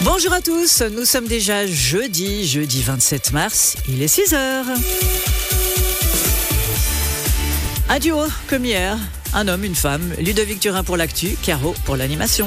Bonjour à tous, nous sommes déjà jeudi 27 mars, il est 6h. Un duo comme hier, un homme, une femme, Ludovic Turin pour l'actu, Caro pour l'animation.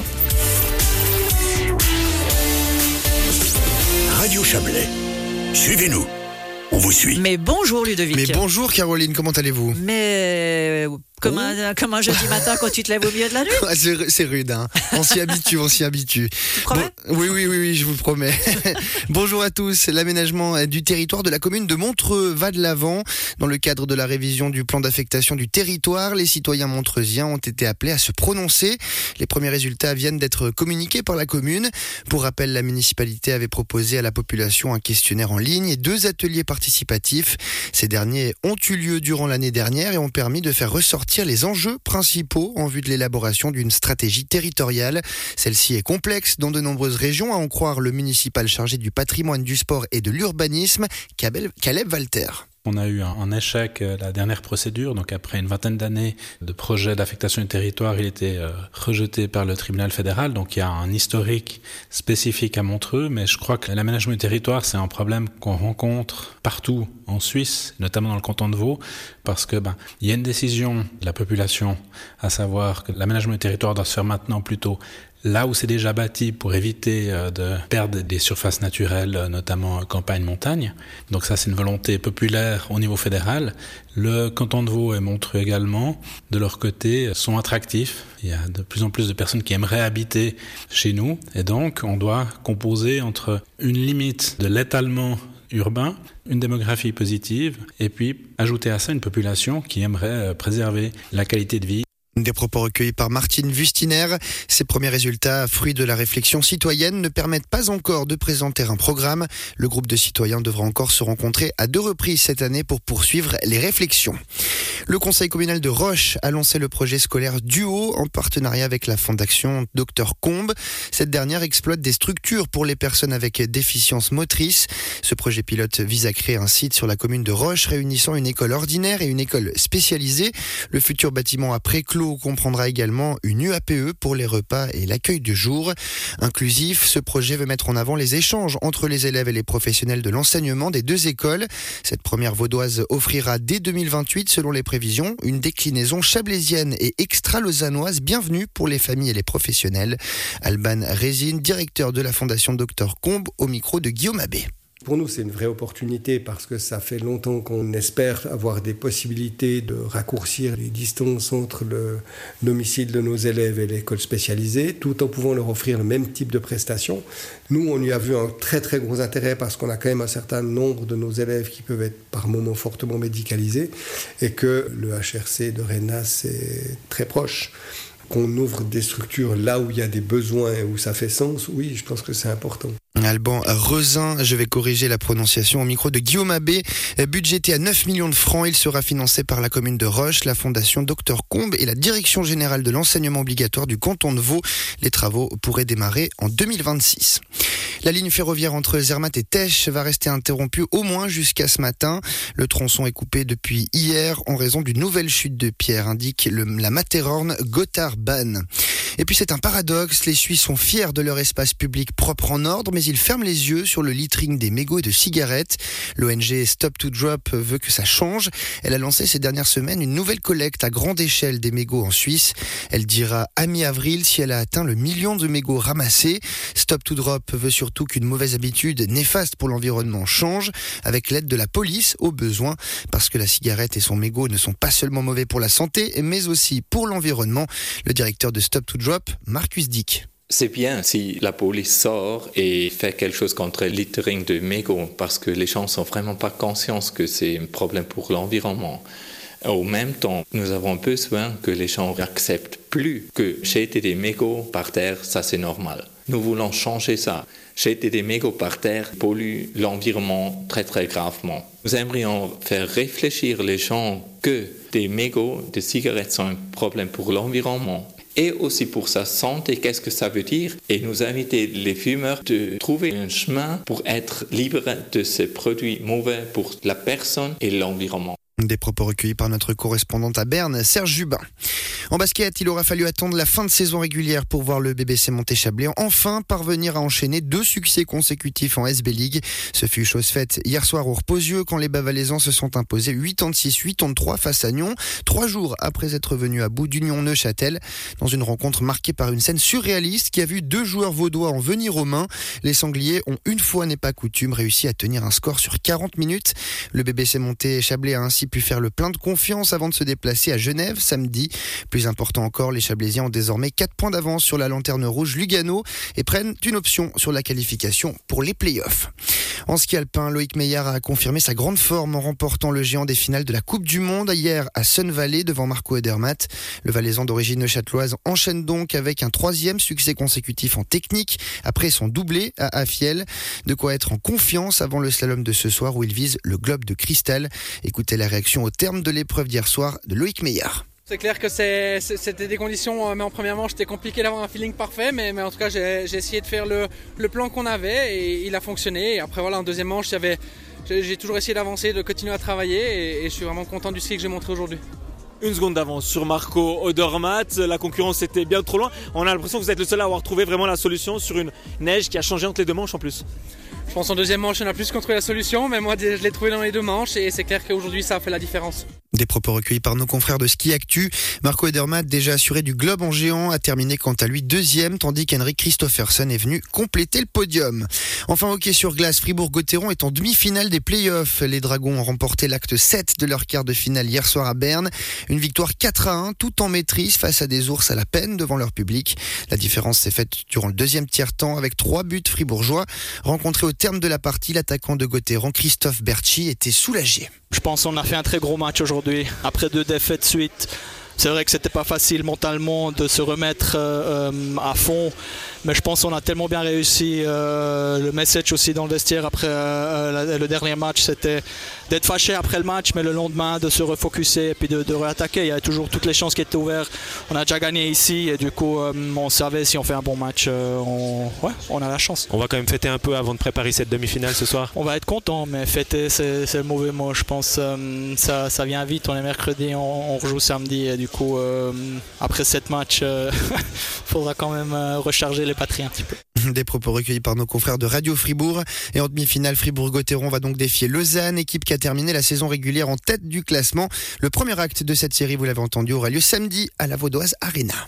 Radio Chablais, suivez-nous, on vous suit. Mais bonjour Ludovic. Mais bonjour Caroline, comment allez-vous ? Mais comme un jeudi matin quand tu te lèves au milieu de la nuit. C'est rude, hein. On s'y habitue. Tu promets ? Oui, je vous le promets. Bonjour à tous. L'aménagement du territoire de la commune de Montreux va de l'avant. Dans le cadre de la révision du plan d'affectation du territoire, les citoyens montreusiens ont été appelés à se prononcer. Les premiers résultats viennent d'être communiqués par la commune. Pour rappel, la municipalité avait proposé à la population un questionnaire en ligne et 2 ateliers participatifs. Ces derniers ont eu lieu durant l'année dernière et ont permis de faire ressortir les enjeux principaux en vue de l'élaboration d'une stratégie territoriale. Celle-ci est complexe dans de nombreuses régions, à en croire le municipal chargé du patrimoine, du sport et de l'urbanisme, Caleb Walter. On a eu un échec la dernière procédure, donc après une vingtaine d'années de projet d'affectation du territoire, il était rejeté par le tribunal fédéral, donc il y a un historique spécifique à Montreux, mais je crois que l'aménagement du territoire, c'est un problème qu'on rencontre partout en Suisse, notamment dans le canton de Vaud, parce que il y a une décision de la population, à savoir que l'aménagement du territoire doit se faire maintenant plutôt là où c'est déjà bâti pour éviter de perdre des surfaces naturelles, notamment campagne-montagne. Donc ça, c'est une volonté populaire au niveau fédéral. Le canton de Vaud et Montreux également, de leur côté, sont attractifs. Il y a de plus en plus de personnes qui aimeraient habiter chez nous. Et donc, on doit composer entre une limite de l'étalement urbain, une démographie positive, et puis ajouter à ça une population qui aimerait préserver la qualité de vie. Des propos recueillis par Martine Wustiner. Ces premiers résultats, fruits de la réflexion citoyenne, ne permettent pas encore de présenter un programme. Le groupe de citoyens devra encore se rencontrer à 2 reprises cette année pour poursuivre les réflexions. Le conseil communal de Roche a lancé le projet scolaire Duo en partenariat avec la fondation Dr Combe. Cette dernière exploite des structures pour les personnes avec déficience motrice. Ce projet pilote vise à créer un site sur la commune de Roche réunissant une école ordinaire et une école spécialisée. Le futur bâtiment à Préclos comprendra également une UAPE pour les repas et l'accueil du jour. Inclusif, ce projet veut mettre en avant les échanges entre les élèves et les professionnels de l'enseignement des 2 écoles. Cette première vaudoise offrira dès 2028, selon les prévisions, une déclinaison chablaisienne et extra-lausannoise bienvenue pour les familles et les professionnels. Alban Résine, directeur de la fondation Dr Combe, au micro de Guillaume Abbé. Pour nous, c'est une vraie opportunité parce que ça fait longtemps qu'on espère avoir des possibilités de raccourcir les distances entre le domicile de nos élèves et l'école spécialisée, tout en pouvant leur offrir le même type de prestations. Nous, on y a vu un très très gros intérêt parce qu'on a quand même un certain nombre de nos élèves qui peuvent être par moments fortement médicalisés et que le HRC de Rennes est très proche. Qu'on ouvre des structures là où il y a des besoins et où ça fait sens, oui, je pense que c'est important. Alban Rezin, je vais corriger la prononciation au micro de Guillaume Abbé. Budgété à 9 millions de francs, il sera financé par la commune de Roche, la fondation Dr Combe et la direction générale de l'enseignement obligatoire du canton de Vaud. Les travaux pourraient démarrer en 2026. La ligne ferroviaire entre Zermatt et Tesch va rester interrompue au moins jusqu'à ce matin. Le tronçon est coupé depuis hier en raison d'une nouvelle chute de pierre, indique la Matterhorn Gotthardbahn. Et puis c'est un paradoxe, les Suisses sont fiers de leur espace public propre en ordre, mais ils ferment les yeux sur le littering des mégots et de cigarettes. L'ONG Stop to Drop veut que ça change. Elle a lancé ces dernières semaines une nouvelle collecte à grande échelle des mégots en Suisse. Elle dira à mi-avril si elle a atteint le 1 million de mégots ramassés. Stop to Drop veut surtout qu'une mauvaise habitude néfaste pour l'environnement change, avec l'aide de la police au besoin, parce que la cigarette et son mégot ne sont pas seulement mauvais pour la santé, mais aussi pour l'environnement. Le directeur de Stop to Drop, Marcus Dick. C'est bien si la police sort et fait quelque chose contre le littering de mégots parce que les gens ne sont vraiment pas conscients que c'est un problème pour l'environnement. Au même temps, nous avons besoin que les gens n'acceptent plus que jeter des mégots par terre, ça c'est normal. Nous voulons changer ça. Jeter des mégots par terre pollue l'environnement très très gravement. Nous aimerions faire réfléchir les gens que des mégots de cigarettes sont un problème pour l'environnement. Et aussi pour sa santé, qu'est-ce que ça veut dire? Et nous inviter les fumeurs de trouver un chemin pour être libres de ces produits mauvais pour la personne et l'environnement. Des propos recueillis par notre correspondante à Berne, Serge Jubin. En basket, il aura fallu attendre la fin de saison régulière pour voir le BBC Monté-Chablais enfin parvenir à enchaîner 2 succès consécutifs en SB League. Ce fut chose faite hier soir au Reposieux quand les Bavalaisans se sont imposés 86-83 face à Nyon, 3 jours après être venus à bout d'Union-Neuchâtel. Dans une rencontre marquée par une scène surréaliste qui a vu 2 joueurs vaudois en venir aux mains, les Sangliers ont une fois n'est pas coutume réussi à tenir un score sur 40 minutes. Le BBC Monté-Chablais a ainsi pu faire le plein de confiance avant de se déplacer à Genève samedi. Plus important encore, les Chablaisiens ont désormais 4 points d'avance sur la lanterne rouge Lugano et prennent une option sur la qualification pour les playoffs. En ski alpin, Loïc Meillard a confirmé sa grande forme en remportant le géant des finales de la Coupe du Monde hier à Sun Valley devant Marco Odermatt. Le Valaisan d'origine neuchâteloise enchaîne donc avec un 3e succès consécutif en technique après son doublé à Afiel. De quoi être en confiance avant le slalom de ce soir où il vise le globe de cristal. Écoutez la réaction au terme de l'épreuve d'hier soir de Loïc Meillard. C'est clair que c'était des conditions, mais en première manche c'était compliqué d'avoir un feeling parfait, mais en tout cas j'ai essayé de faire le plan qu'on avait et il a fonctionné. Et après voilà, en deuxième manche j'ai toujours essayé d'avancer, de continuer à travailler et je suis vraiment content du ski que j'ai montré aujourd'hui. 1 seconde d'avance sur Marco Odermatt, la concurrence était bien trop loin. On a l'impression que vous êtes le seul à avoir trouvé vraiment la solution sur une neige qui a changé entre les 2 manches en plus. Je pense en deuxième manche on a plus qu'on trouvé la solution, mais moi je l'ai trouvé dans les 2 manches et c'est clair qu'aujourd'hui ça a fait la différence. Des propos recueillis par nos confrères de Ski Actu. Marco Odermatt, déjà assuré du globe en géant, a terminé quant à lui 2e, tandis qu'Henrik Kristoffersen est venu compléter le podium. Enfin, hockey sur glace, Fribourg-Gotteron est en demi-finale des playoffs. Les Dragons ont remporté l'acte 7 de leur quart de finale hier soir à Berne. Une victoire 4-1, tout en maîtrise face à des ours à la peine devant leur public. La différence s'est faite durant le 2e tiers-temps avec 3 buts fribourgeois. Rencontré au terme de la partie, l'attaquant de Gotteron, Christophe Berchi, était soulagé. Je pense qu'on a fait un très gros match aujourd'hui. Après 2 défaites suite, c'est vrai que c'était pas facile mentalement de se remettre à fond. Mais je pense qu'on a tellement bien réussi. Le message aussi dans le vestiaire après le dernier match, c'était d'être fâché après le match, mais le lendemain de se refocuser et puis de réattaquer. Il y avait toujours toutes les chances qui étaient ouvertes. On a déjà gagné ici et du coup on savait si on fait un bon match, on a la chance. On va quand même fêter un peu avant de préparer cette demi-finale ce soir. On va être content, mais fêter c'est le mauvais mot. Je pense ça vient vite. On est mercredi, on rejoue samedi et du coup après 7 matchs, faudra quand même recharger les batteries un petit peu. Des propos recueillis par nos confrères de Radio Fribourg. Et en demi-finale, Fribourg-Gotteron va donc défier Lausanne, équipe qui a terminé la saison régulière en tête du classement. Le premier acte de cette série, vous l'avez entendu, aura lieu samedi à la Vaudoise Arena.